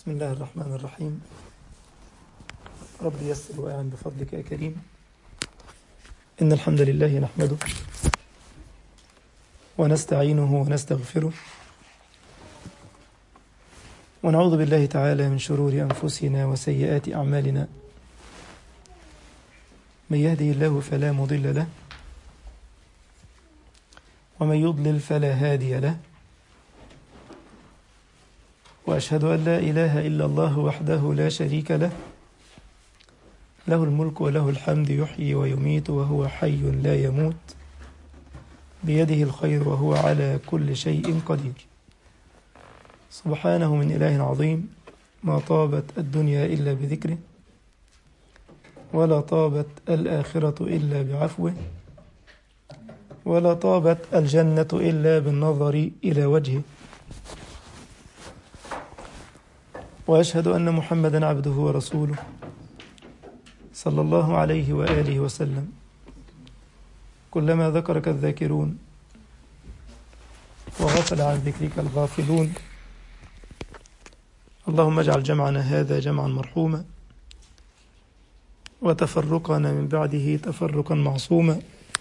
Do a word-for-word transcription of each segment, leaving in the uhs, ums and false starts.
بسم الله الرحمن الرحيم. رب يسر وأعن بفضلك يا كريم. إن الحمد لله نحمده ونستعينه ونستغفره ونعوذ بالله تعالى من شرور أنفسنا وسيئات أعمالنا. من يهده الله فلا مضل له ومن يضلل فلا هادي له، وأشهد أن لا إله إلا الله وحده لا شريك له، له الملك وله الحمد، يحيي ويميت وهو حي لا يموت، بيده الخير وهو على كل شيء قدير. سبحانه من إله عظيم، ما طابت الدنيا إلا بذكره، ولا طابت الآخرة إلا بعفوه، ولا طابت الجنة إلا بالنظر إلى وجهه. وأشهد أن محمدا عبده ورسوله صلى الله عليه وآله وسلم. كلما ذكرك الذاكرون وغفل عن ذكرك الغافلون. اللهم اجعل جمعنا هذا جمعا مرحوما، وتفرقنا من بعده تفرقا معصوما.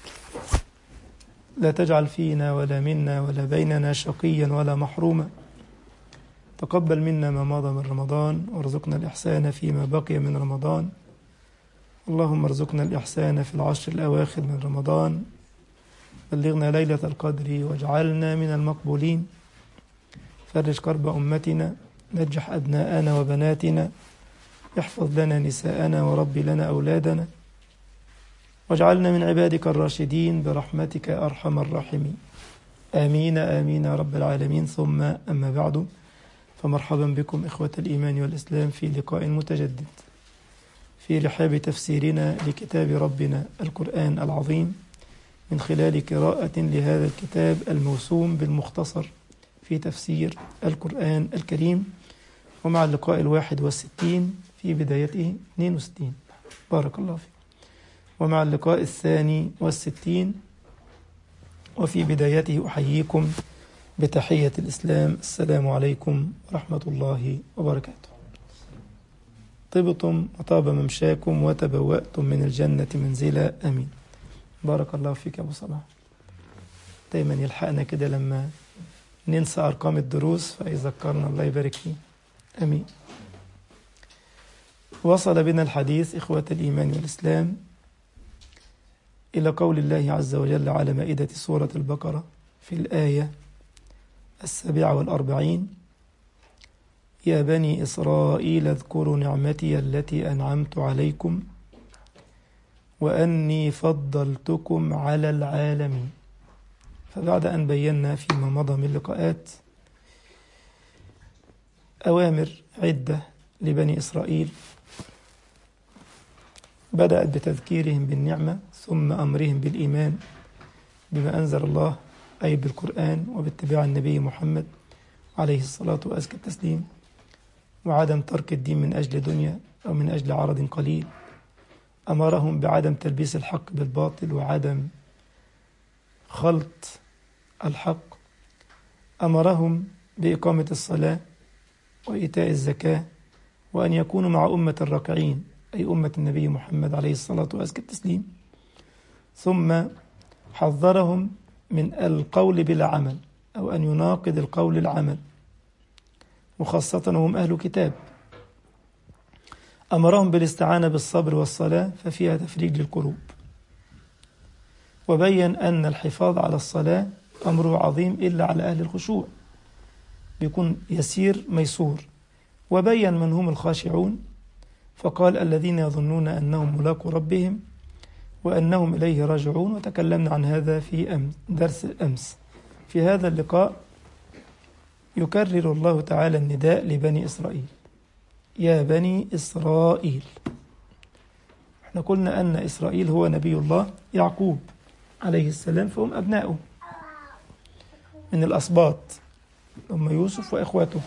لا تجعل فينا ولا منا ولا بيننا شقيا ولا محروما. تقبل منا ما مضى من رمضان، وارزقنا الإحسان فيما بقي من رمضان. اللهم ارزقنا الإحسان في العشر الأواخر من رمضان. بلغنا ليلة القدر واجعلنا من المقبولين. فرج كرب أمتنا، نجح أبناءنا وبناتنا، احفظ لنا نساءنا ورب لنا أولادنا، واجعلنا من عبادك الراشدين برحمتك يا أرحم الراحمين. آمين آمين يا رب العالمين. ثم أما بعد، فمرحبا بكم إخوة الإيمان والإسلام في لقاء متجدد في رحاب تفسيرنا لكتاب ربنا القرآن العظيم، من خلال قراءة لهذا الكتاب الموسوم بالمختصر في تفسير القرآن الكريم، ومع اللقاء الواحد والستين في بدايته اثنين وستين، بارك الله فيك، ومع اللقاء الثاني والستين وفي بدايته أحييكم بتحية الإسلام. السلام عليكم ورحمة الله وبركاته. طبتم وطاب ممشاكم وتبوأتم من الجنة منزلا، أمين. بارك الله فيك يا أبو صلاح. دايما يلحقنا كده لما ننسى أرقام الدروس فيذكرنا، الله يبارك فيه، أمين. وصل بنا الحديث إخوة الإيمان والإسلام إلى قول الله عز وجل على مائدة سورة البقرة في الآية السابعة والأربعين: يا بني إسرائيل اذكروا نعمتي التي أنعمت عليكم وأني فضلتكم على العالمين. فبعد أن بينا فيما مضى من لقاءات أوامر عدة لبني إسرائيل، بدأت بتذكيرهم بالنعمة، ثم أمرهم بالإيمان بما أنزل الله أي بالقرآن وباتباع النبي محمد عليه الصلاة وأزكى التسليم، وعدم ترك الدين من أجل دنيا أو من أجل عرض قليل. أمرهم بعدم تلبيس الحق بالباطل وعدم خلط الحق. أمرهم بإقامة الصلاة وإيتاء الزكاة، وأن يكونوا مع أمة الراكعين أي أمة النبي محمد عليه الصلاة وأزكى التسليم. ثم حذرهم من القول بلا عمل، أو أن يناقض القول العمل، وخاصة هم أهل كتاب. أمرهم بالاستعانة بالصبر والصلاة ففيها تفريج للقلوب، وبين أن الحفاظ على الصلاة أمره عظيم إلا على أهل الخشوع، بيكون يسير ميسور. وبين من هم الخاشعون، فقال الذين يظنون أنهم ملاقو ربهم وأنهم إليه راجعون، وتكلمنا عن هذا في أمس درس أمس. في هذا اللقاء يكرر الله تعالى النداء لبني إسرائيل: يا بني إسرائيل. احنا قلنا أن إسرائيل هو نبي الله يعقوب عليه السلام، فهم أبناؤه من الأسباط، هم يوسف وإخوته.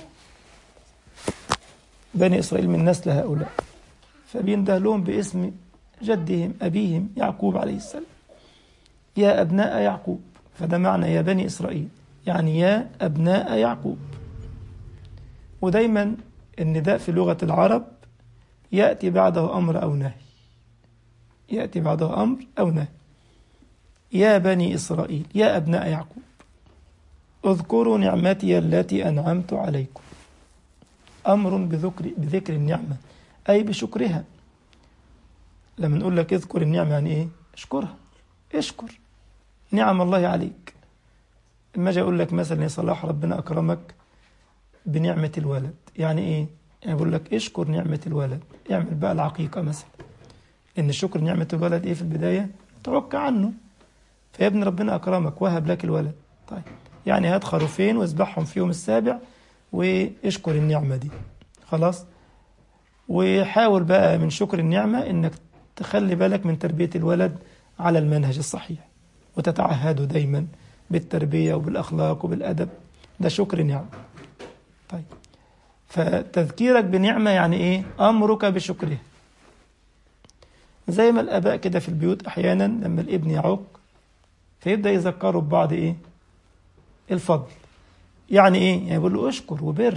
بني إسرائيل من نسل هؤلاء، فبينده لهم باسم جدهم أبيهم يعقوب عليه السلام: يا أبناء يعقوب. فده معنى يا بني إسرائيل، يعني يا أبناء يعقوب. ودايما النداء في لغة العرب يأتي بعده أمر أو نهي، يأتي بعده أمر أو نهي. يا بني إسرائيل، يا أبناء يعقوب، اذكروا نعمتي التي أنعمت عليكم. أمر بذكر, بذكر النعمة أي بشكرها. لما نقول لك اذكر النعمة يعني إيه؟ اشكرها، اشكر نعم الله عليك. لما أجي أقول لك مثلا يا صلاح ربنا أكرمك بنعمة الولد، يعني إيه؟ يعني بقول لك اشكر نعمة الولد، اعمل بقى العقيقة مثلا، إن شكر نعمة الولد إيه في البداية؟ تعك عنه. فيا ابن ربنا أكرمك وهب لك الولد، طيب يعني هات خروفين واذبحهم في يوم السابع واشكر النعمة دي، خلاص. وحاول بقى من شكر النعمة إنك تخلي بالك من تربية الولد على المنهج الصحيح، وتتعهده دايما بالتربية وبالأخلاق وبالأدب، ده شكر نعمة. طيب فتذكيرك بنعمة يعني إيه؟ أمرك بشكره. زي ما الآباء كده في البيوت أحيانا لما الابن يعوق فيبدأ يذكره ببعض إيه؟ الفضل. يعني إيه؟ يعني يقول له أشكر وبر،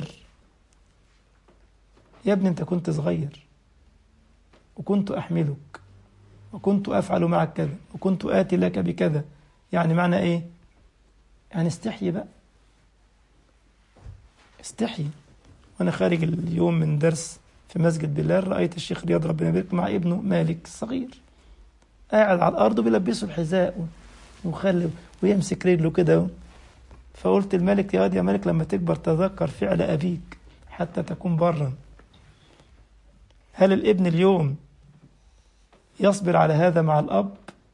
يا ابني أنت كنت صغير وكنت أحملك وكنت أفعل معك كذا وكنت آتي لك بكذا. يعني معنى إيه؟ يعني استحي بقى، استحي. وأنا خارج اليوم من درس في مسجد بلال رأيت الشيخ رياض ربنا يبارك مع ابنه مالك الصغير قاعد على الأرض وبيلبسه الحذاء وخلي ويمسك رجله كده. فقلت الملك يا واد يا ملك لما تكبر تذكر فعل أبيك حتى تكون برا. هل الابن اليوم يصبر على هذا مع الأب؟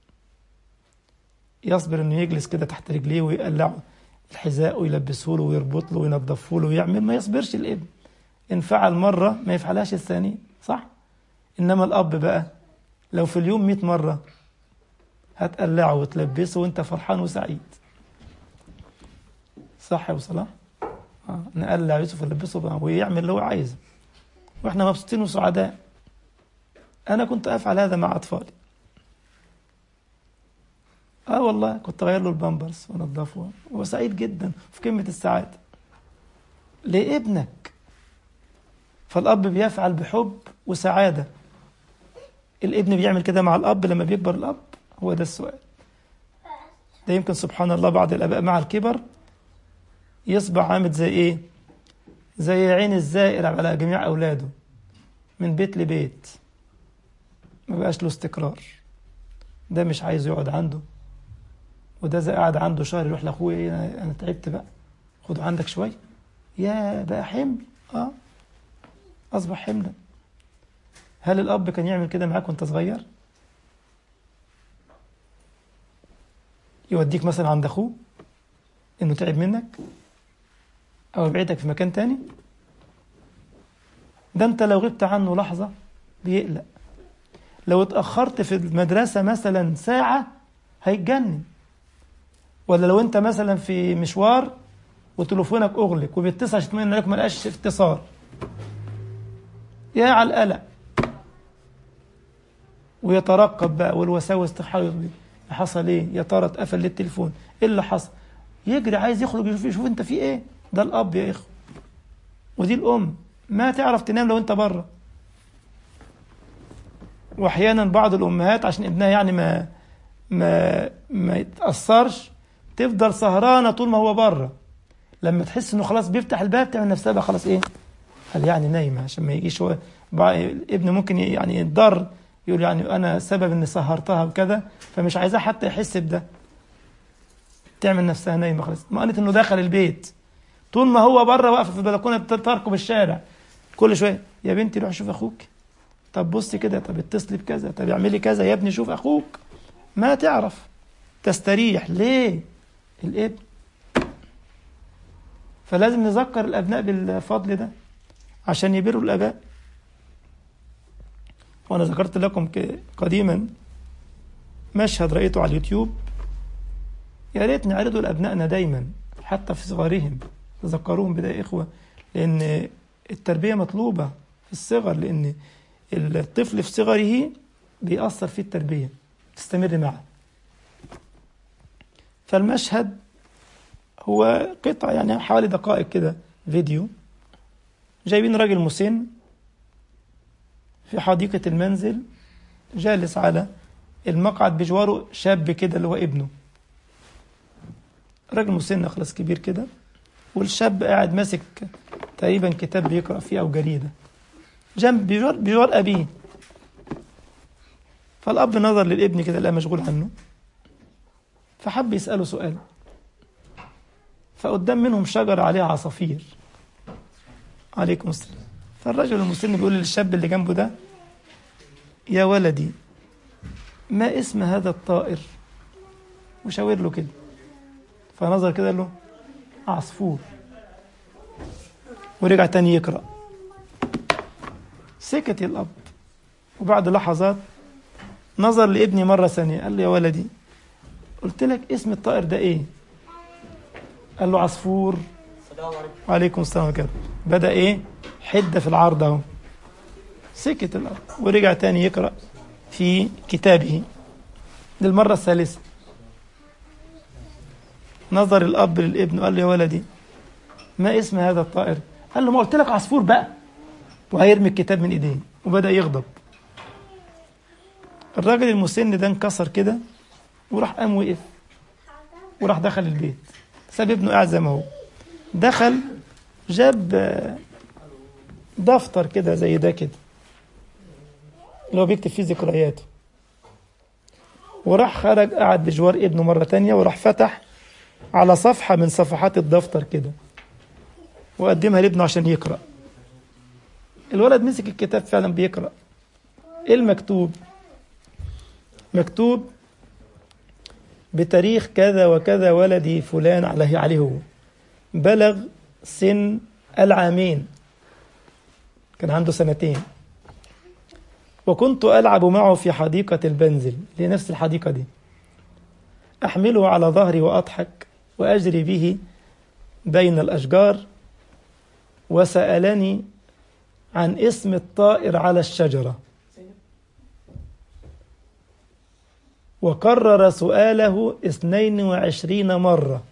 يصبر أنه يجلس كده تحت رجليه ويقلعه الحذاء ويلبسه له ويربط له وينظفه له ويعمل؟ ما يصبرش الابن. إن فعل مرة ما يفعلهاش الثانية، صح؟ إنما الأب بقى لو في اليوم مئة مرة هتقلعه وتلبسه وانت فرحان وسعيد، صح يا أبو صلاح؟ آه. نقلع يوسف ونلبسه بقى ويعمل اللي هو عايزه واحنا مبسوطين وسعداء. أنا كنت أفعل هذا مع أطفالي. آه والله كنت أغير له البامبرز ونظفه وسعيد جدا في قمة السعادة لابنك. فالأب بيفعل بحب وسعادة. الابن بيعمل كده مع الأب لما بيكبر الأب؟ هو ده السؤال. ده يمكن سبحان الله بعض الآباء مع الكبر يصبح عامل زي إيه؟ زي عين الزائر على جميع أولاده من بيت لبيت، ما بقاش له استقرار. ده مش عايز يقعد عنده، وده زي قاعد عنده شهر يروح لأخوه إيه أنا تعبت بقى خده عندك شوية. يا بقى حمل، آه أصبح حملا. هل الأب كان يعمل كده معاك وانت صغير؟ يوديك مثلا عند أخوه إنه تعب منك أو يبعدك في مكان تاني؟ ده أنت لو غبت عنه لحظة بيقلق، لو اتأخرت في المدرسة مثلا ساعة هيتجنن. ولا لو أنت مثلا في مشوار وتليفونك أغلق وبيتصل عشان تطمئن عليك ما لقاش اتصال، يا على القلق. ويترقب بقى والوساوس تحاول حصل ايه، يا ترى اتقفل ليه التليفون، ايه اللي حصل، يجري عايز يخرج يشوف, يشوف انت في ايه. ده الاب يا اخو. ودي الام ما تعرف تنام لو انت بره. واحيانا بعض الامهات عشان ابنها يعني ما ما ما يتاثرش تفضل سهرانه طول ما هو بره. لما تحس انه خلاص بيفتح الباب تعمل نفسها بقى خلاص ايه، هل يعني نايمه عشان ما يجيش هو. الابن ممكن يعني يتضر يقول يعني أنا سبب إني سهرتها وكذا، فمش عايزاه حتى يحس بده. تعمل نفسها نايمة خلاص، ما قالت إنه داخل البيت طول ما هو بره واقف في البلكونة بتركب الشارع كل شوية يا بنتي روح شوف أخوك، طب بصي كده، طب اتصلي بكذا، طب اعملي كذا يا ابني شوف أخوك. ما تعرف تستريح ليه الابن. فلازم نذكر الأبناء بالفضل ده عشان يبروا الآباء. وأنا ذكرت لكم قديما مشهد رأيته على اليوتيوب، يا ريت نعرضه لأبنائنا دايما حتى في صغارهم، تذكروهم بده يا إخوة، لأن التربية مطلوبة في الصغر، لأن الطفل في صغره بيأثر فيه التربية تستمر معه. فالمشهد هو قطع يعني حوالي دقائق كده فيديو، جايبين راجل مسن في حديقة المنزل، جالس على المقعد بجواره شاب كده اللي هو ابنه، راجل مسن خلاص كبير كده، والشاب قاعد ماسك تقريبا كتاب بيقرأ فيه أو جريدة جنب بجوار, بجوار أبيه. فالأب نظر للابن كده لقى مشغول عنه، فحب يسأله سؤال، فقدام منهم شجرة عليها عصافير. عليكم السلام. فالرجل المسن بيقول للشاب اللي جنبه ده: يا ولدي ما اسم هذا الطائر؟ وشاور له كده، فنظر كده له: عصفور. ورجع تاني يقرأ. سكت الأب، وبعد لحظات نظر لابني مرة ثانية، قال له: يا ولدي قلت لك اسم الطائر ده ايه؟ قال له: عصفور. وعليكم السلام وكده. بدأ ايه؟ حدة في العرض اهو. سكت الأب ورجع تاني يقرأ في كتابه للمرة الثالثة. نظر الأب للابن وقال له: يا ولدي ما اسم هذا الطائر؟ قال له: ما قلت لك عصفور بقى. وهيرمي الكتاب من ايديه وبدأ يغضب. الراجل المسن ده انكسر كده وراح قام وقف وراح دخل البيت، ساب ابنه قاعد زي ما هو. دخل جاب دفتر كده زي ده كده اللي هو بيكتب فيه ذكرياته، وراح خرج قعد بجوار ابنه مرة تانية، وراح فتح على صفحة من صفحات الدفتر كده وقدمها لابنه عشان يقرأ. الولد مسك الكتاب فعلا بيقرأ. ايه المكتوب؟ مكتوب: بتاريخ كذا وكذا ولدي فلان عليه عليه هو بلغ سن العامين، كان عنده سنتين، وكنت ألعب معه في حديقة البنزل، لنفس الحديقة دي، أحمله على ظهري وأضحك وأجري به بين الأشجار، وسألني عن اسم الطائر على الشجرة، وكرر سؤاله اثنين وعشرين مرة،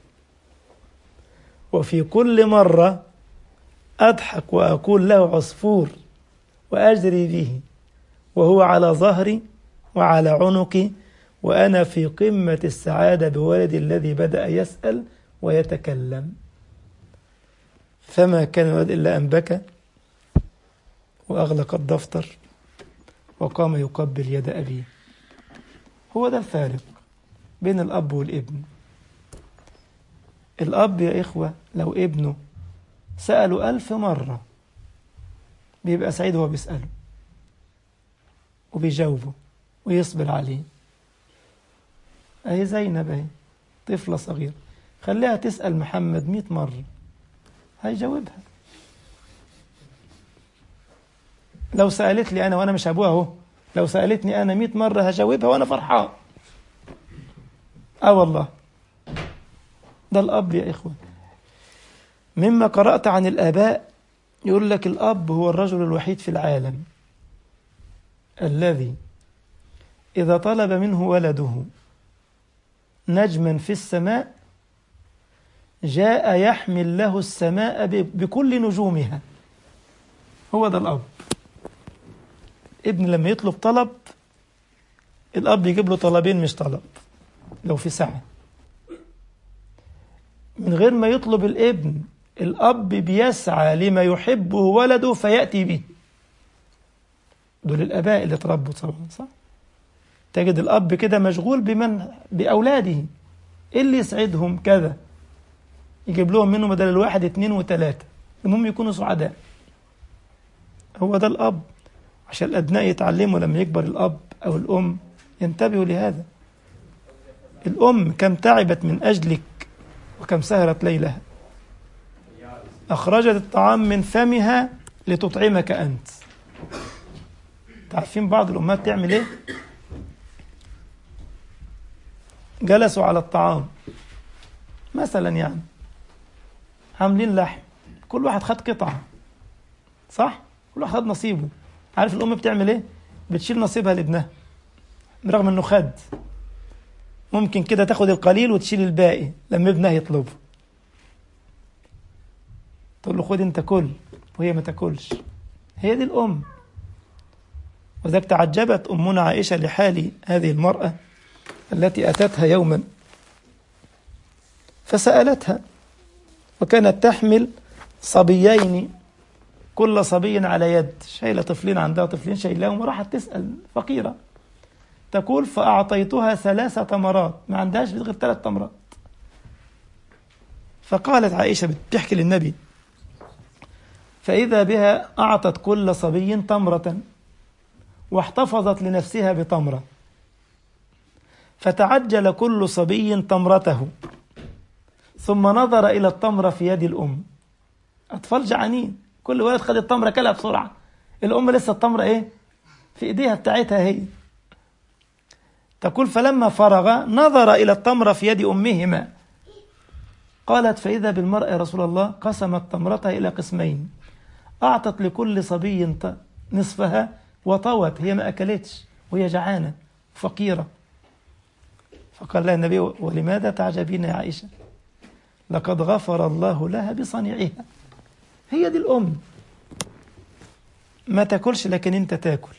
وفي كل مرة أضحك وأقول له عصفور وأجري به، وهو على ظهري وعلى عنقي، وأنا في قمة السعادة بولدي الذي بدأ يسأل ويتكلم. فما كان الولد إلا أن بكى وأغلق الدفتر وقام يقبل يد أبيه. هو ده الفارق بين الأب والابن. الأب يا إخوة لو ابنه سأله ألف مرة بيبقى سعيد وهو بيسأله وبيجاوبه ويصبر عليه. أهي زينب أهي طفلة صغيرة، خليها تسأل محمد مئة مرة هيجاوبها. لو سألت لي أنا وأنا مش أبوها أهو، لو سألتني أنا مئة مرة هجاوبها وأنا فرحان. آه والله ده الأب يا إخوة. مما قرأت عن الآباء يقول لك الأب هو الرجل الوحيد في العالم الذي إذا طلب منه ولده نجما في السماء جاء يحمل له السماء بكل نجومها. هو ده الأب. ابن لما يطلب طلب الأب يجيب له طلبين مش طلب لو في سعة. من غير ما يطلب الابن الأب بيسعى لما يحبه ولده فيأتي به. دول الآباء اللي تربوا طبعا صح. تجد الأب كده مشغول بمن بأولاده، إيه اللي يسعدهم كذا، يجيب لهم منه بدل الواحد اتنين وتلاتة، المهم يكونوا سعداء. هو ده الأب، عشان الأبناء يتعلموا لما يكبر الأب أو الأم ينتبهوا لهذا. الأم كم تعبت من أجلك وكم سهرت ليلها، أخرجت الطعام من فمها لتطعمك أنت. تعرفين بعض الأمهات تعمل إيه؟ جلسوا على الطعام مثلا، يعني عاملين لحم، كل واحد خد قطعة صح؟ كل واحد خد نصيبه. عارف الأم بتعمل إيه؟ بتشيل نصيبها لابنها برغم إنه خد. ممكن كده تاخد القليل وتشيل الباقي لما ابنها يطلبه، تقول له خد انت كل، وهي ما تاكلش. هي دي الأم. وذلك تعجبت أمنا عائشة لحال هذه المرأة التي أتتها يوما فسألتها، وكانت تحمل صبيين كل صبي على يد، شايلة طفلين، عندها طفلين شايلاهم، وراحت تسأل فقيرة تقول فأعطيتها ثلاث تمرات، ما عندهاش غير ثلاث تمرات. فقالت عائشة بتحكي للنبي فإذا بها أعطت كل صبي تمرة واحتفظت لنفسها بتمرة، فتعجل كل صبي تمرته ثم نظر إلى التمرة في يد الأم. أطفال جعانين، كل ولد خد التمرة كلها بسرعة، الأم لسه التمرة إيه في إيديها بتاعتها هي. تقول فلما فرغ نظر إلى التمرة في يد أمهما. قالت فإذا بالمرأة يا رسول الله قسمت تمرتها إلى قسمين، أعطت لكل صبي نصفها وطوت، هي ما أكلتش وهي جعانة فقيرة. فقال لها النبي ولماذا تعجبين يا عائشة؟ لقد غفر الله لها بصنيعها. هي دي الأم. ما تاكلش لكن انت تاكل،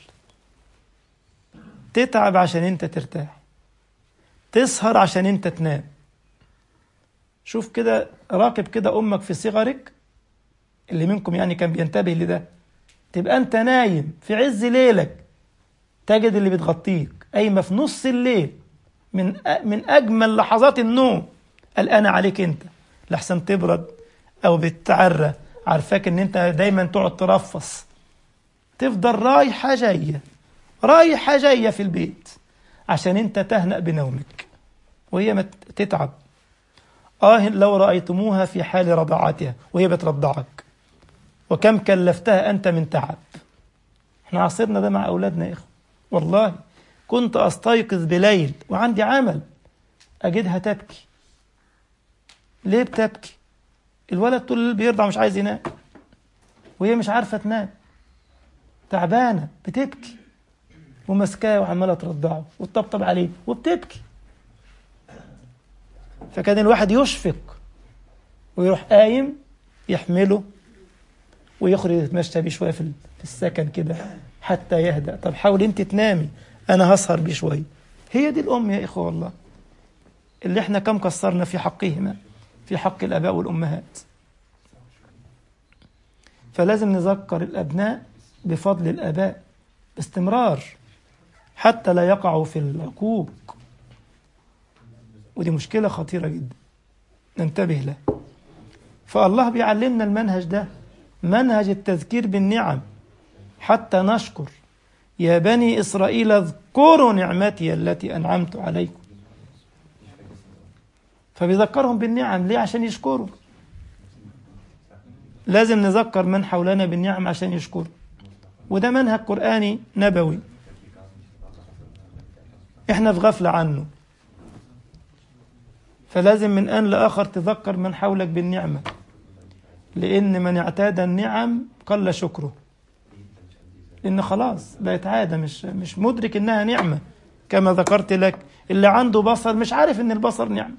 تتعب عشان انت ترتاح، تسهر عشان انت تنام. شوف كده، راقب كده أمك في صغرك، اللي منكم يعني كان بينتبه لده، تبقى انت نايم في عز ليلك تجد اللي بتغطيك قايمة في نص الليل من من أجمل لحظات النوم قلقانة عليك انت لحسن تبرد أو بتتعرى، عارفاك ان انت دايما تقعد ترفص، تفضل رايحة جاية رايحة جاية في البيت عشان انت تهنأ بنومك وهي ما تتعب. آه لو رأيتموها في حال رضاعتها وهي بترضعك، وكم كلفتها أنت من تعب. احنا عصرنا ده مع أولادنا يا إخوة، والله كنت أستيقظ بليل وعندي عمل أجدها تبكي. ليه بتبكي؟ الولد طول الليل بيرضع مش عايز ينام، وهي مش عارفة تنام، تعبانة بتبكي، ومسكاه وعمالة ترضعه وتطبطب عليه وبتبكي. فكان الواحد يشفق ويروح قايم يحمله ويخرج يتمشى بيه شوية في السكن كده حتى يهدأ. طب حاول انت تنامي، انا هسهر بيه شوية. هي دي الأم يا إخوة والله، اللي احنا كم قصرنا في حقهما، في حق الآباء والأمهات. فلازم نذكر الأبناء بفضل الآباء باستمرار حتى لا يقعوا في العقوق، ودي مشكلة خطيرة جدا ننتبه له. فالله بيعلمنا المنهج ده، منهج التذكير بالنعم حتى نشكر. يا بني إسرائيل اذكروا نعمتي التي أنعمت عليكم. فبيذكرهم بالنعم ليه؟ عشان يشكروا. لازم نذكر من حولنا بالنعم عشان يشكروا، وده منهج قرآني نبوي احنا في غفلة عنه. فلازم من آن لآخر تذكر من حولك بالنعمة، لأن من اعتاد النعم قل شكره، لأن خلاص بقت عادة، مش مش مدرك إنها نعمة. كما ذكرت لك، اللي عنده بصر مش عارف إن البصر نعمة،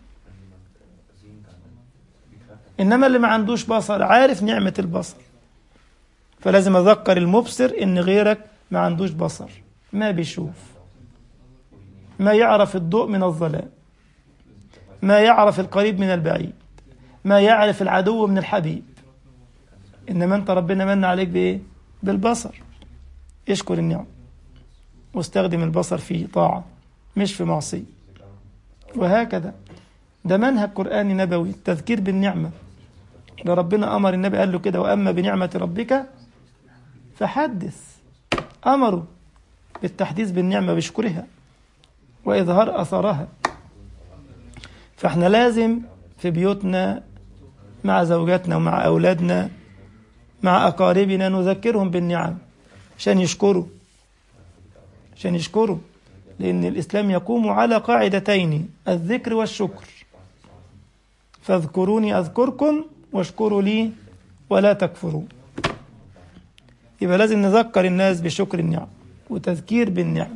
إنما اللي ما عندوش بصر عارف نعمة البصر. فلازم أذكر المبصر إن غيرك ما عندوش بصر، ما بيشوف، ما يعرف الضوء من الظلام، ما يعرف القريب من البعيد، ما يعرف العدو من الحبيب. إنما أنت ربنا من عليك بإيه؟ بالبصر. اشكر النعم واستخدم البصر في طاعة مش في معصية. وهكذا ده منهج قرآني نبوي، التذكير بالنعمة. ده ربنا أمر النبي قال له كده، وأما بنعمة ربك فحدث. أمره بالتحديث بالنعمة بشكرها وإظهار أثرها. فإحنا لازم في بيوتنا مع زوجاتنا ومع أولادنا مع أقاربنا نذكرهم بالنعم عشان يشكروا، عشان يشكروا لأن الإسلام يقوم على قاعدتين، الذكر والشكر. فاذكروني أذكركم واشكروا لي ولا تكفروا. يبقى لازم نذكر الناس بشكر النعم وتذكير بالنعم.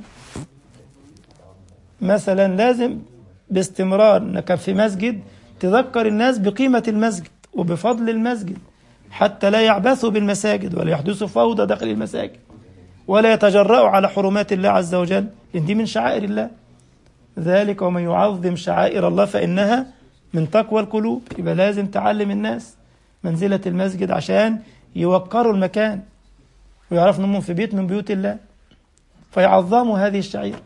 مثلا لازم باستمرار انك في مسجد تذكر الناس بقيمة المسجد وبفضل المسجد حتى لا يعبثوا بالمساجد ولا يحدثوا فوضى داخل المساجد ولا يتجرأوا على حرمات الله عز وجل، إن دي من شعائر الله. ذلك ومن يعظم شعائر الله فإنها من تقوى القلوب. يبقى لازم تعلم الناس منزلة المسجد عشان يوقروا المكان ويعرفوا أنهم في بيت من بيوت الله فيعظموا هذه الشعيرة.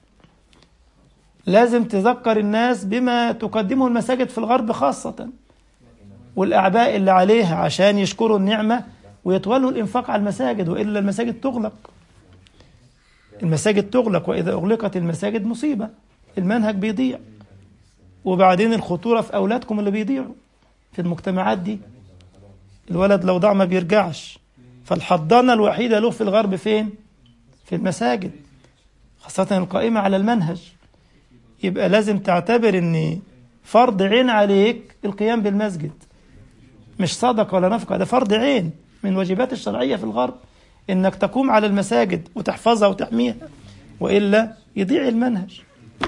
لازم تذكر الناس بما تقدمه المساجد في الغرب خاصة والأعباء اللي عليها عشان يشكروا النعمة ويتولوا الإنفاق على المساجد، وإلا المساجد تغلق. المساجد تغلق، وإذا أغلقت المساجد مصيبة، المنهج بيضيع. وبعدين الخطورة في أولادكم اللي بيضيعوا في المجتمعات دي. الولد لو ضاع ما بيرجعش، فالحضانة الوحيدة له في الغرب فين؟ في المساجد، خاصة القائمة على المنهج. يبقى لازم تعتبر أن فرض عين عليك القيام بالمسجد، مش صدقة ولا نفقة، ده فرض عين من واجبات الشرعية في الغرب، إنك تقوم على المساجد وتحفظها وتحميها، وإلا يضيع المنهج.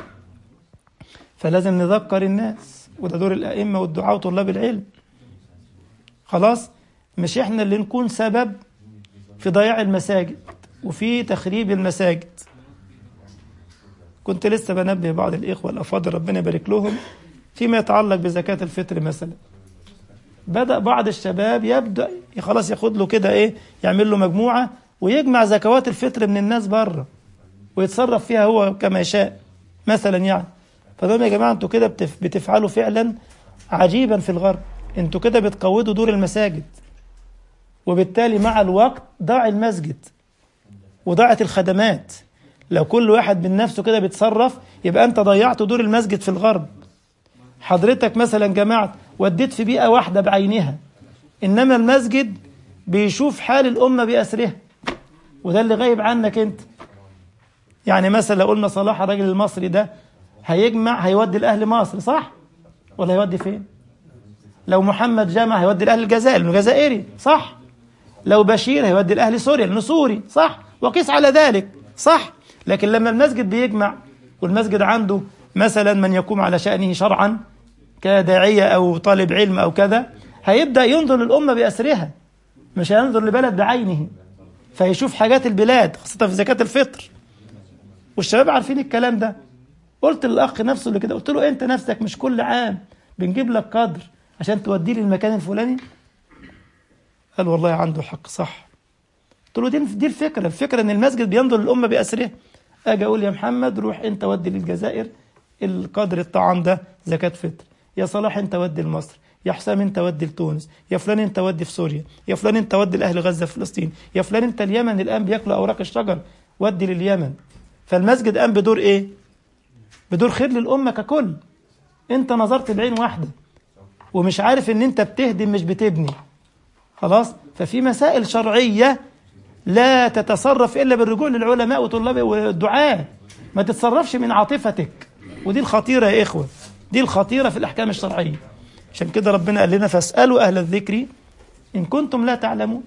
فلازم نذكر الناس، وده دور الأئمة والدعاة وطلاب العلم. خلاص، مش إحنا اللي نكون سبب في ضياع المساجد وفي تخريب المساجد. كنت لسه بنبه بعض الإخوة الأفاضل ربنا يبارك لهم فيما يتعلق بزكاة الفطر مثلا. بدأ بعض الشباب يبدأ خلاص ياخد له كده إيه، يعمل له مجموعة ويجمع زكوات الفطر من الناس بره ويتصرف فيها هو كما يشاء مثلا يعني. فدول يا جماعة انتوا كده بتف بتفعلوا فعلا عجيبا في الغرب. انتوا كده بتقودوا دور المساجد، وبالتالي مع الوقت ضاع المسجد وضاعت الخدمات. لو كل واحد من نفسه كده بيتصرف يبقى انت ضيعت دور المسجد في الغرب. حضرتك مثلا جماعة وديت في بيئة واحدة بعينها، إنما المسجد بيشوف حال الأمة بأسرها، وده اللي غايب عنك انت. يعني مثلا لو قلنا صلاح الراجل المصري ده هيجمع هيودي الأهل مصر، صح؟ ولا هيودي فين؟ لو محمد جمع هيودي الأهل الجزائر لأنه جزائري، صح؟ لو بشير هيودي الأهل سوريا لأنه سوري، صح؟ وقيس على ذلك، صح؟ لكن لما المسجد بيجمع والمسجد عنده مثلا من يقوم على شأنه شرعا كداعية أو طالب علم أو كذا، هيبدأ ينظر للأمة بأسرها، مش هينظر لبلد بعينه، فيشوف حاجات البلاد خاصة في زكاة الفطر. والشباب عارفين الكلام ده. قلت للأخ نفسه اللي كده، قلت له أنت نفسك مش كل عام بنجيب لك قدر عشان توديه للمكان الفلاني؟ قال والله عنده حق، صح. قلت له دي, دي الفكرة الفكرة أن المسجد بينظر للأمة بأسرها. أجي أقول يا محمد روح أنت ودي للجزائر القدر الطعام ده زكاة فطر، يا صلاح أنت ودي لمصر، يا حسام أنت ودي لتونس، يا فلان أنت ودي في سوريا، يا فلان أنت ودي لأهل غزة في فلسطين، يا فلان أنت اليمن الآن بيأكلوا أوراق الشجر ودي لليمن. فالمسجد قام بدور إيه؟ بدور خير للأمة ككل. أنت نظرت بعين واحدة ومش عارف أن أنت بتهدم مش بتبني. خلاص، ففي مسائل شرعية لا تتصرف إلا بالرجوع للعلماء وطلاب والدعاة، ما تتصرفش من عاطفتك. ودي الخطيرة يا إخوة، دي الخطيرة في الأحكام الشرعية. عشان كده ربنا قال لنا فاسألوا أهل الذكر إن كنتم لا تعلمون.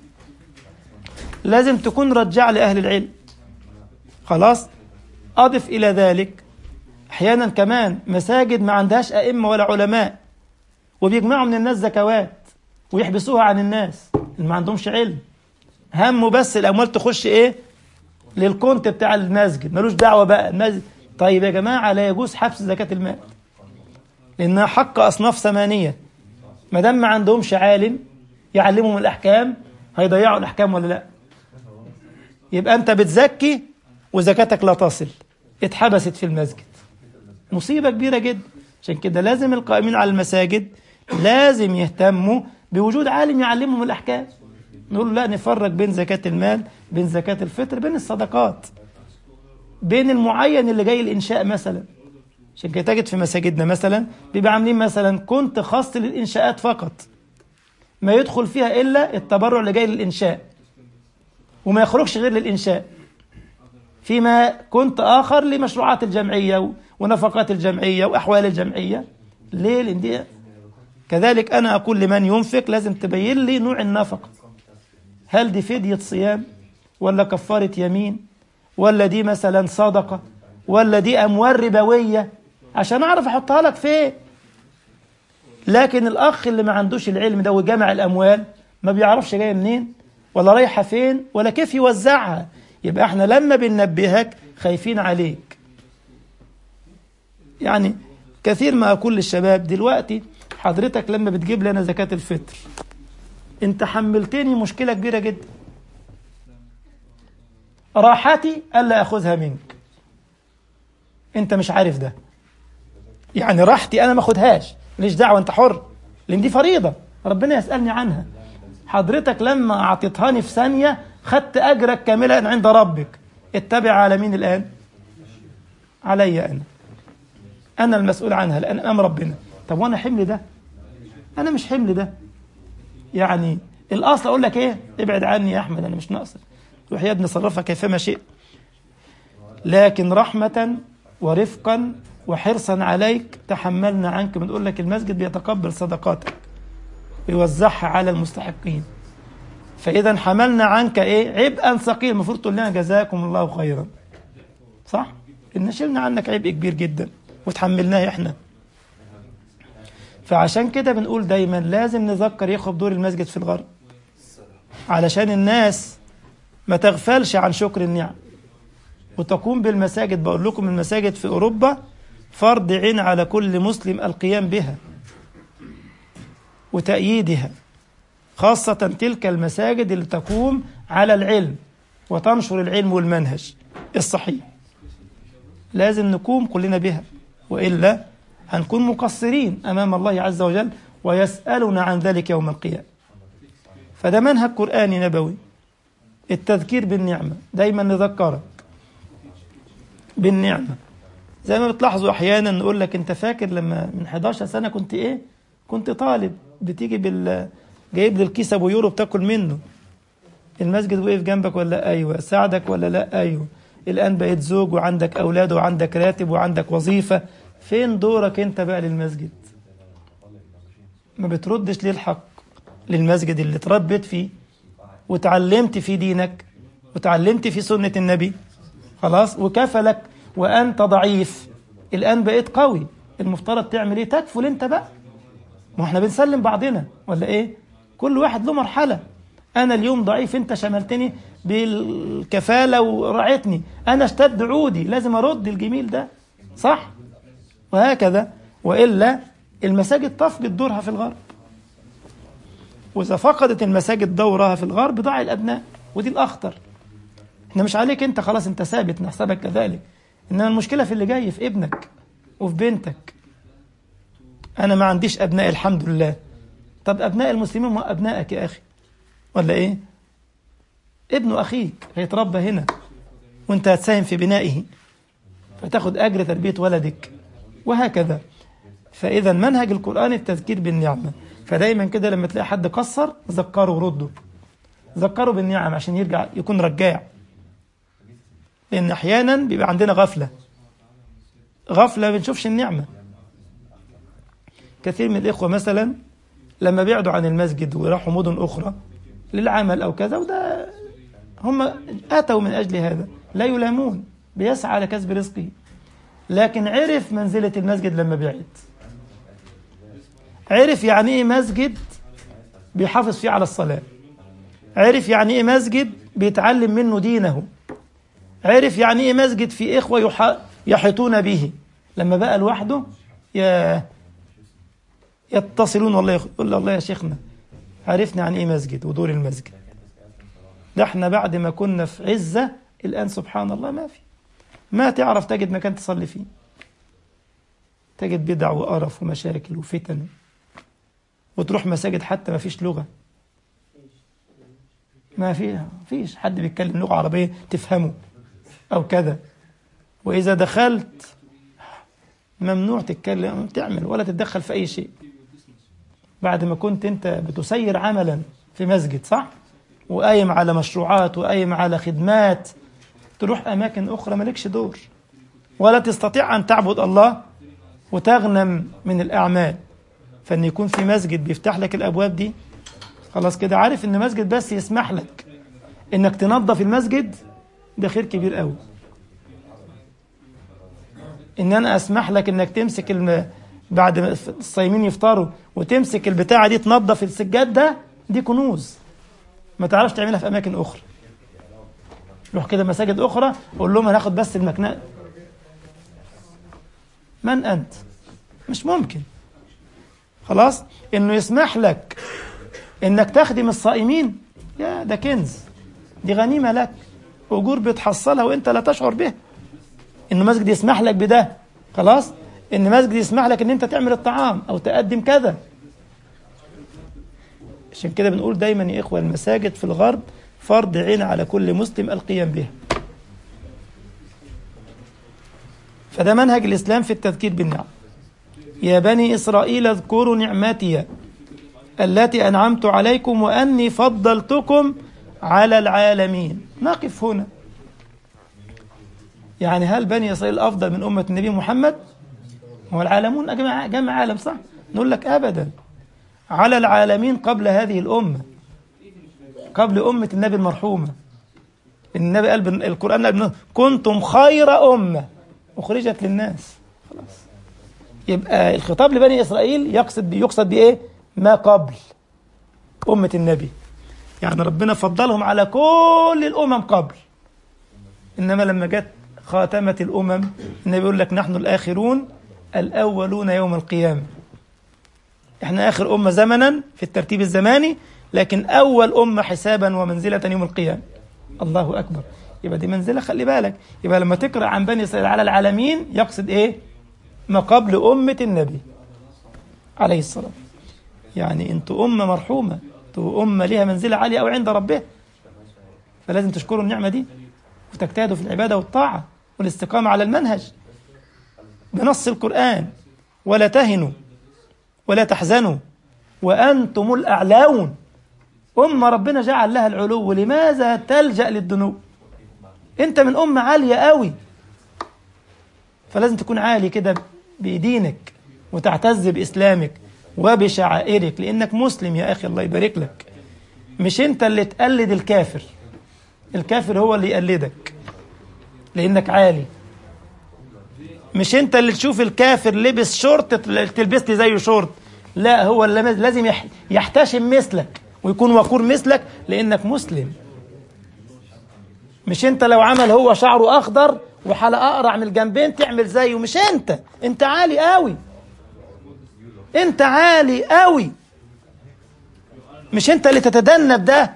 لازم تكون رجع لأهل العلم. خلاص، أضف إلى ذلك أحيانا كمان مساجد ما عندهاش أئمة ولا علماء، وبيجمعوا من الناس زكوات ويحبسوها عن الناس اللي ما عندهمش علم، همه بس الأموال تخش إيه للكونت بتاع المسجد، ملوش دعوة بقى المسجد. طيب يا جماعة، لا يجوز حبس زكاة المال لأنها حق أصناف ثمانية. ما دام ما عندهمش عالم يعلمهم الأحكام هيضيعوا الأحكام ولا لا؟ يبقى أنت بتزكي وزكاتك لا تصل، اتحبست في المسجد، مصيبة كبيرة جدا. عشان كده لازم القائمين على المساجد لازم يهتموا بوجود عالم يعلمهم الأحكام. نقول لا، نفرق بين زكاة المال، بين زكاة الفطر، بين الصدقات، بين المعين اللي جاي الإنشاء مثلا. عشان كده تجد في مساجدنا مثلا بيبقى عاملين مثلا كنت خاص للإنشاءات فقط، ما يدخل فيها إلا التبرع اللي جاي للإنشاء وما يخرجش غير للإنشاء، فيما كنت آخر لمشروعات الجمعية ونفقات الجمعية وأحوال الجمعية. ليه؟ لأن دي كذلك أنا أقول لمن ينفق لازم تبين لي نوع النفقة، هل دي فدية صيام ولا كفارة يمين ولا دي مثلا صدقة ولا دي أموال ربوية، عشان أعرف أحطها لك فين. لكن الأخ اللي ما عندوش العلم ده وجمع الأموال ما بيعرفش جاية منين ولا رايحة فين ولا كيف يوزعها. يبقى احنا لما بننبهك خايفين عليك. يعني كثير ما أقول للشباب دلوقتي، حضرتك لما بتجيب لنا زكاة الفطر انت حملتني مشكلة كبيرة جدا. راحتي ألا أخذها منك، انت مش عارف ده. يعني راحتي أنا ما أخذهاش، ليش دعوة، انت حر، لأن دي فريضة ربنا يسألني عنها. حضرتك لما أعطيتهاني في ثانية خدت أجرك كاملا عند ربك. اتبع على مين الآن؟ علي أنا، أنا المسؤول عنها لأن أمام ربنا. طب وأنا حمل ده؟ أنا مش حمل ده. يعني الأصل أقول لك إيه؟ ابعد عني يا أحمد، أنا مش ناقصك، روح يا ابني صرفها كيفما شئت. لكن رحمة ورفقا وحرصا عليك تحملنا عنك، بنقول لك المسجد بيتقبل صدقاتك ويوزعها على المستحقين. فإذا حملنا عنك إيه؟ عبئا ثقيل. المفروض تقول لنا جزاكم الله خيرا، صح؟ إن شلنا عنك عبء كبير جدا وتحملناه إحنا. فعشان كده بنقول دايما لازم نذكر ياخد دور المسجد في الغرب، علشان الناس ما تغفلش عن شكر النعم وتقوم بالمساجد. بقول لكم المساجد في أوروبا فرض عين على كل مسلم القيام بها وتأييدها، خاصة تلك المساجد اللي تقوم على العلم وتنشر العلم والمنهج الصحيح. لازم نقوم كلنا بها، وإلا هنكون مقصرين أمام الله عز وجل ويسألنا عن ذلك يوم القيامة. فده منهج قرآني نبوي، التذكير بالنعمة. دايما نذكرك بالنعمة. زي ما بتلاحظوا أحيانا نقول لك أنت فاكر لما من حداشر سنة كنت إيه؟ كنت طالب بتيجي بال جايب لي الكيس أبو يورو بتاكل منه. المسجد وقف جنبك ولا أيوة؟ ساعدك ولا لا؟ أيوة. الآن بقيت زوج وعندك أولاد وعندك راتب وعندك وظيفة، فين دورك أنت بقى للمسجد؟ ما بتردش ليه الحق للمسجد اللي تربيت فيه وتعلمت فيه دينك وتعلمت فيه سنة النبي، خلاص وكفلك وأنت ضعيف، الآن بقيت قوي، المفترض تعمل إيه؟ تكفل أنت بقى. ما احنا بنسلم بعضنا ولا إيه؟ كل واحد له مرحلة. أنا اليوم ضعيف، أنت شملتني بالكفالة ورعتني، أنا اشتد عودي، لازم أرد الجميل ده، صح؟ وهكذا. وإلا المساجد تفقد دورها في الغرب، وإذا فقدت المساجد دورها في الغرب ضاع الأبناء، ودي الأخطر. احنا مش عليك أنت، خلاص أنت ثابت، نحسبك كذلك، إنما المشكلة في اللي جاي، في ابنك وفي بنتك. أنا ما عنديش أبناء الحمد لله. طب أبناء المسلمين هم أبنائك يا أخي ولا إيه؟ ابن أخيك هيتربى هنا وأنت هتساهم في بنائه فتاخد أجر تربية ولدك، وهكذا. فإذا منهج القرآن التذكير بالنعمة. فدايما كده لما تلاقي حد قصر ذكره ورده، ذكره بالنعم عشان يرجع يكون رجاع. لأن أحيانا بيبقى عندنا غفلة غفلة بنشوفش النعمة. كثير من الإخوة مثلا لما بيعدوا عن المسجد وراحوا مدن أخرى للعمل أو كذا، وده هم أتوا من أجل هذا، لا يلامون، بيسعى على كسب رزقه. لكن عرف منزلة المسجد لما بعد، عرف يعني إيه مسجد بيحافظ فيه على الصلاة، عرف يعني إيه مسجد بيتعلم منه دينه، عرف يعني إيه مسجد في إخوة يحيطون به. لما بقى لوحده يا يتصلون والله، يقول الله يا شيخنا عرفنا عن إيه مسجد ودور المسجد. ده احنا بعد ما كنا في عزة الآن سبحان الله ما في، ما تعرف تجد مكان تصلي فيه، تجد بدع وقرف ومشاكل وفتن، وتروح مساجد حتى ما فيش لغة، ما فيها فيش حد بيتكلم لغة عربية تفهمه أو كذا. وإذا دخلت ممنوع تتكلم تعمل ولا تتدخل في أي شيء، بعد ما كنت أنت بتسير عملا في مسجد، صح؟ وقايم على مشروعات وقايم على خدمات، تروح أماكن أخرى مالكش دور ولا تستطيع أن تعبد الله وتغنم من الأعمال. فأن يكون في مسجد بيفتح لك الأبواب دي، خلاص كده عارف أن مسجد بس يسمح لك أنك تنظف المسجد، ده خير كبير قوي. إن أنا أسمح لك أنك تمسك الم... بعد الصايمين يفطروا وتمسك البتاعة دي تنظف السجاد، ده دي كنوز ما تعرفش تعملها في أماكن أخرى. روح كده مساجد أخرى قول لهم هناخد بس المكنة. من أنت؟ مش ممكن. خلاص إنه يسمح لك إنك تخدم الصائمين، يا ده كنز، دي غنيمة لك، أجور بتحصلها وإنت لا تشعر بها. إنه مسجد يسمح لك بده، خلاص، إن مسجد يسمح لك إن أنت تعمل الطعام أو تقدم كذا. عشان كده بنقول دايما يا إخوة المساجد في الغرب فرض عين على كل مسلم القيام بها. فده منهج الإسلام في التذكير بالنعم. يا بني إسرائيل اذكروا نعمتي التي أنعمت عليكم وأني فضلتكم على العالمين. نقف هنا. يعني هل بني إسرائيل أفضل من أمة النبي محمد؟ هو العالمون جمع, جمع عالم صح؟ نقول لك أبدا، على العالمين قبل هذه الأمة، قبل أمة النبي المرحومة. النبي قال القرآن قال كنتم خير أمة أخرجت للناس. خلاص، يبقى الخطاب لبني إسرائيل يقصد يقصد بإيه؟ ما قبل أمة النبي، يعني ربنا فضلهم على كل الأمم قبل. إنما لما جت خاتمة الأمم النبي يقول لك نحن الآخرون الأولون يوم القيامة. إحنا آخر أمة زمنا في الترتيب الزماني، لكن أول أمة حسابا ومنزلة يوم القيامة. الله أكبر. يبقى دي منزلة، خلي بالك. يبقى لما تقرأ عن بني إسرائيل على العالمين يقصد إيه؟ ما قبل أمة النبي عليه الصلاة. يعني أنتوا أمة مرحومة، أنتوا أمة لها منزلة عالية أو عند ربها، فلازم تشكروا النعمة دي وتجتهدوا في العبادة والطاعة والاستقامة على المنهج بنص القرآن. ولا تهنوا ولا تحزنوا وأنتم الأعلون. أمة ربنا جعل لها العلو، لماذا تلجأ للدنو؟ أنت من أمة عالية قوي، فلازم تكون عالي كده بدينك وتعتز بإسلامك وبشعائرك، لأنك مسلم يا أخي. الله يبارك لك. مش أنت اللي تقلد الكافر، الكافر هو اللي يقلدك لأنك عالي. مش أنت اللي تشوف الكافر لبس شورت تلبس لي زيه شورت، لا، هو اللي لازم يحتشم مثلك ويكون وقور مثلك لأنك مسلم. مش أنت لو عمل هو شعره أخضر وحلقة أقرع من الجنبين تعمل زيه، مش أنت. أنت عالي قوي، أنت عالي قوي، مش أنت اللي تتدنب ده.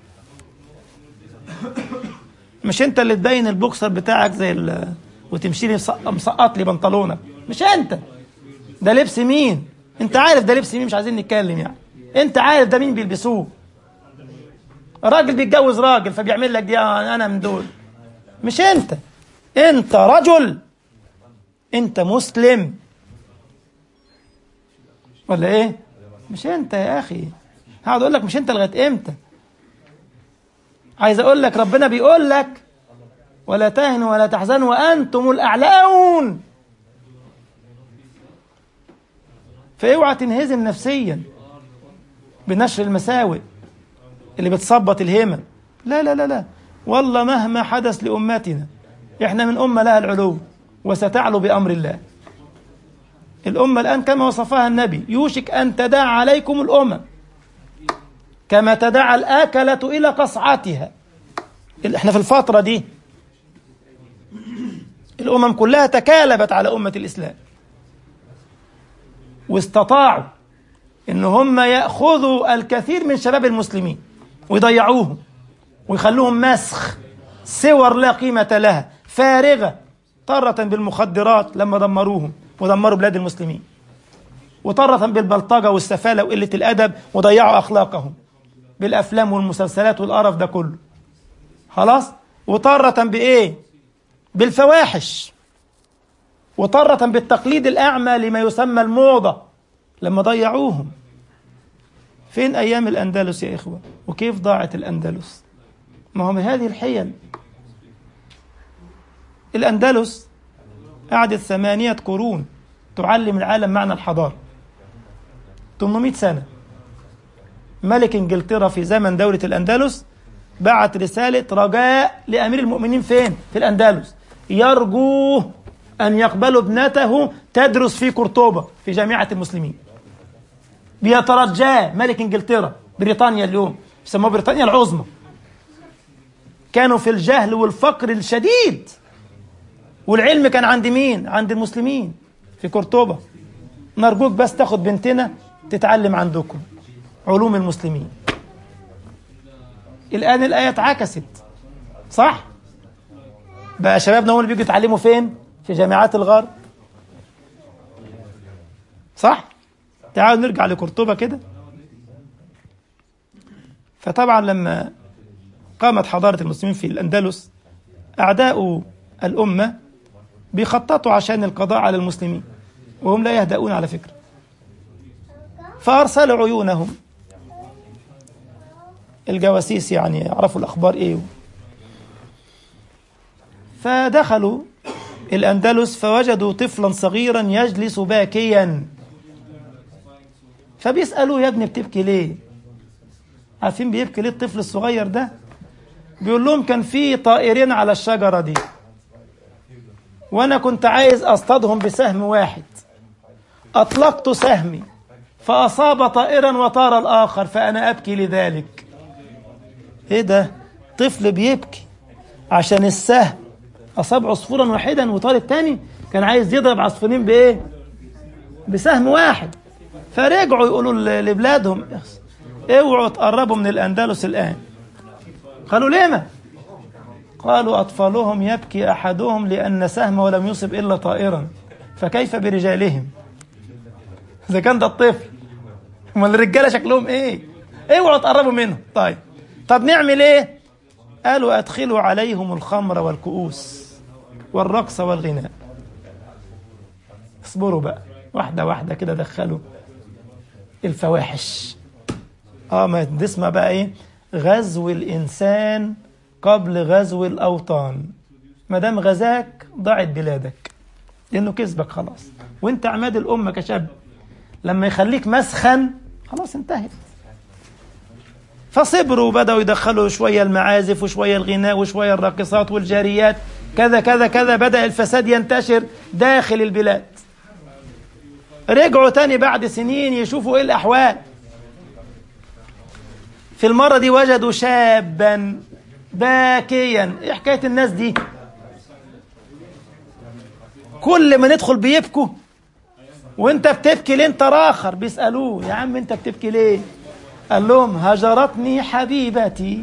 مش أنت اللي تبين البوكسر بتاعك زي ال... وتمشي لي مسقط لي بنطلونك، مش أنت. ده لبس مين؟ أنت عارف ده لبس مين، مش عايزين نتكلم يعني. أنت عارف ده مين بيلبسوه. راجل بيتجوز راجل فبيعمل لك دي، أنا من دول. مش أنت. أنت رجل، أنت مسلم ولا إيه؟ مش أنت يا أخي. هقعد أقول لك مش أنت لغاية إمتى؟ عايز أقول لك ربنا بيقول لك ولا تهنوا ولا تحزنوا وأنتم الأعلون. فاوعى تنهزم نفسيا بنشر المساوئ اللي بتصبط الهمم. لا لا لا لا، والله مهما حدث لأمتنا إحنا من أمة لها العلو وستعلو بأمر الله. الأمة الآن كما وصفها النبي يوشك أن تداعى عليكم الأمم كما تداعى الآكلة إلى قصعتها. إحنا في الفترة دي الأمم كلها تكالبت على أمة الإسلام، واستطاعوا إن هم يأخذوا الكثير من شباب المسلمين ويضيعوهم ويخلوهم مسخ، صور لا قيمة لها، فارغة، طرة بالمخدرات لما دمروهم ودمروا بلاد المسلمين، وطرة بالبلطجة والسفالة وقلة الأدب وضيعوا أخلاقهم بالأفلام والمسلسلات والقرف ده كله. خلاص. وطرة بإيه؟ بالفواحش، وطرة بالتقليد الأعمى لما يسمى الموضة لما ضيعوهم. فين أيام الأندلس يا إخوة؟ وكيف ضاعت الأندلس؟ ما هو من هذه الحيل. الأندلس قعدت ثمانية قرون تعلم العالم معنى الحضارة. ثمانمائة سنة. ملك إنجلترا في زمن دولة الأندلس بعت رسالة رجاء لأمير المؤمنين فين؟ في الأندلس، يرجوه أن يقبلوا ابنته تدرس في قرطبة في جامعة المسلمين. بيترجاه ملك إنجلترا بريطانيا اليوم يسموها بريطانيا العظمى، كانوا في الجهل والفقر الشديد، والعلم كان عند مين؟ عند المسلمين في قرطبة. نرجوك بس تاخد بنتنا تتعلم عندكم علوم المسلمين. الآن الآية اتعكست، صح؟ بقى شبابنا هم اللي بيجوا يتعلموا فين؟ في جامعات الغرب، صح؟ تعالوا نرجع لقرطبة كده. فطبعا لما قامت حضارة المسلمين في الأندلس، أعداء الأمة بيخططوا عشان القضاء على المسلمين، وهم لا يهدؤون على فكرة. فأرسلوا عيونهم، الجواسيس يعني يعرفوا الأخبار إيه، فدخلوا الأندلس فوجدوا طفلا صغيرا يجلس باكيا، فبيسألوه يا ابني بتبكي ليه؟ عارفين بيبكي ليه الطفل الصغير ده؟ بيقول لهم كان في طائرين على الشجرة دي، وأنا كنت عايز أصطادهم بسهم واحد، أطلقت سهمي فأصاب طائرا وطار الآخر، فأنا أبكي لذلك. إيه ده؟ طفل بيبكي عشان السهم أصاب عصفورا واحدا وطار التاني، كان عايز يضرب عصفورين بإيه؟ بسهم واحد. فرجعوا يقولوا لبلادهم اوعوا تقربوا من الأندلس الآن. قالوا ليه؟ قالوا أطفالهم يبكي أحدهم لأن سهمه لم يصب إلا طائرا، فكيف برجالهم؟ إذا كان ده الطفل، ما الرجالة شكلهم إيه؟ اوعوا تقربوا منه. طيب طب نعمل إيه؟ قالوا أدخلوا عليهم الخمر والكؤوس والرقص والغناء. اصبروا بقى، واحدة واحدة كده دخلوا الفواحش. اه ما دي اسمها بقى ايه؟ غزو الإنسان قبل غزو الأوطان. ما دام غزاك ضاعت بلادك، لأنه كسبك خلاص، وانت عماد الأمة كشاب. لما يخليك مسخن خلاص انتهت. فصبروا وبدأوا يدخلوا شوية المعازف وشوية الغناء وشوية الراقصات والجاريات، كذا كذا كذا. بدأ الفساد ينتشر داخل البلاد. رجعوا تاني بعد سنين يشوفوا ايه الأحوال. في المرة دي وجدوا شابا باكيا. ايه حكاية الناس دي؟ كل ما ندخل بيبكوا، وانت بتبكي ليه انت راخر؟ بيسألوه يا عم انت بتبكي ليه؟ قال لهم هجرتني حبيبتي.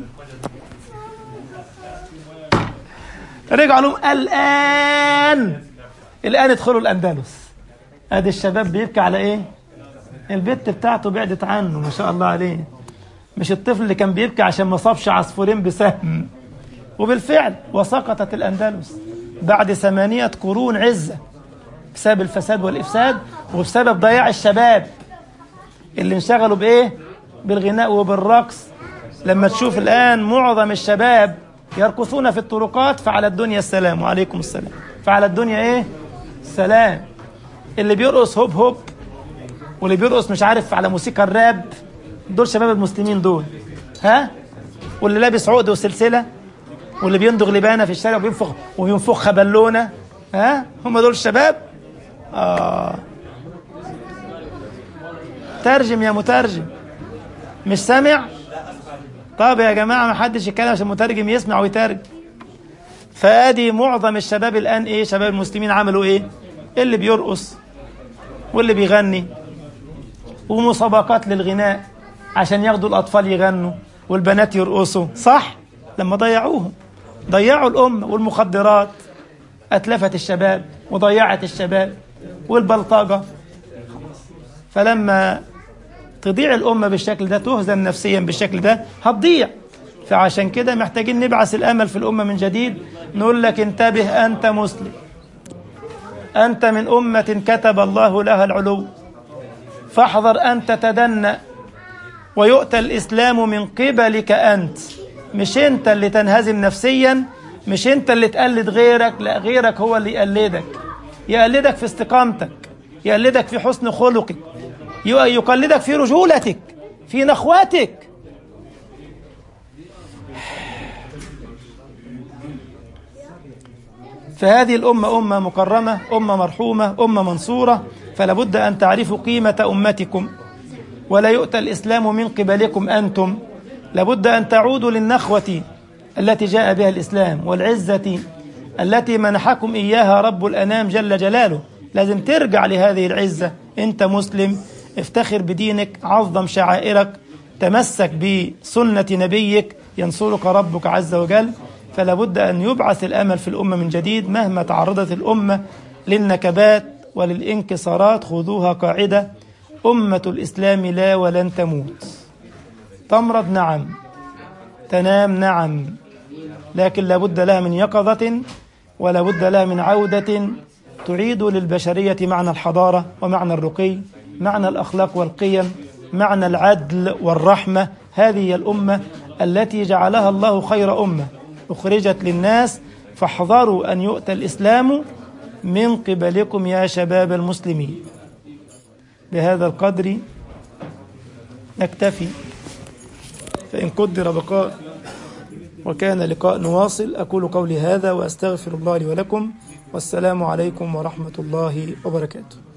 رجعوا لهم الآن الآن ادخلوا الأندلس. ادي الشباب بيبكي على ايه؟ البت بتاعته بعدت عنه ما شاء الله عليه، مش الطفل اللي كان بيبكي عشان ما صابش عصفورين بسهم. وبالفعل وسقطت الأندلس بعد ثمانية قرون عزة بسبب الفساد والإفساد، وبسبب ضياع الشباب اللي انشغلوا بإيه؟ بالغناء وبالرقص. لما تشوف الآن معظم الشباب يرقصون في الطرقات، فعلى الدنيا السلام وعليكم السلام، فعلى الدنيا إيه؟ السلام. اللي بيرقص هوب هوب، واللي بيرقص مش عارف على موسيقى الراب، دول شباب المسلمين دول، ها؟ واللي لابس عقد وسلسلة، واللي بيندغ لبانة في الشارع وبينفخ وبينفخها بالونة، ها؟ هم دول الشباب؟ آه. ترجم يا مترجم، مش سامع؟ طب يا جماعة ما حدش يتكلم عشان المترجم يسمع ويترجم. فادي معظم الشباب الآن إيه؟ شباب المسلمين عملوا إيه؟ اللي بيرقص واللي بيغني، ومسابقات للغناء عشان ياخدوا الأطفال يغنوا والبنات يرقصوا، صح؟ لما ضيعوهم، ضيعوا الأمة. والمخدرات أتلفت الشباب وضيعت الشباب، والبلطجة. فلما تضيع الأمة بالشكل ده، تهزم نفسيا بالشكل ده، هتضيع. فعشان كده محتاجين نبعث الأمل في الأمة من جديد. نقول لك انتبه، أنت مسلم، أنت من أمة كتب الله لها العلو، فاحذر أن تتدنى ويؤتى الإسلام من قبلك أنت. مش أنت اللي تنهزم نفسيا، مش أنت اللي تقلد غيرك، لا، غيرك هو اللي يقلدك. يقلدك في استقامتك، يقلدك في حسن خلقك، يقلدك في رجولتك، في نخواتك. فهذه الأمة أمة مكرمة، أمة مرحومة، أمة منصورة. فلا بد أن تعرفوا قيمة أمتكم ولا يؤتى الإسلام من قبلكم أنتم، لابد أن تعودوا للنخوة التي جاء بها الإسلام والعزة التي منحكم إياها رب الأنام جل جلاله. لازم ترجع لهذه العزة. أنت مسلم، افتخر بدينك، عظم شعائرك، تمسك بسنة نبيك، ينصرك ربك عز وجل. فلا بد أن يبعث الأمل في الأمة من جديد. مهما تعرضت الأمة للنكبات وللانكسارات خذوها قاعدة: أمة الإسلام لا ولن تموت. تمرض نعم، تنام نعم، لكن لا بد لها من يقظة، ولا بد لها من عودة تعيد للبشرية معنى الحضارة ومعنى الرقي، معنى الأخلاق والقيم، معنى العدل والرحمة. هذه هي الأمة التي جعلها الله خير أمة أخرجت للناس. فاحذروا أن يؤتى الإسلام من قبلكم يا شباب المسلمين. بهذا القدر نكتفي، فإن قدر بقاء وكان لقاء نواصل. أقول قولي هذا وأستغفر الله لي ولكم، والسلام عليكم ورحمة الله وبركاته.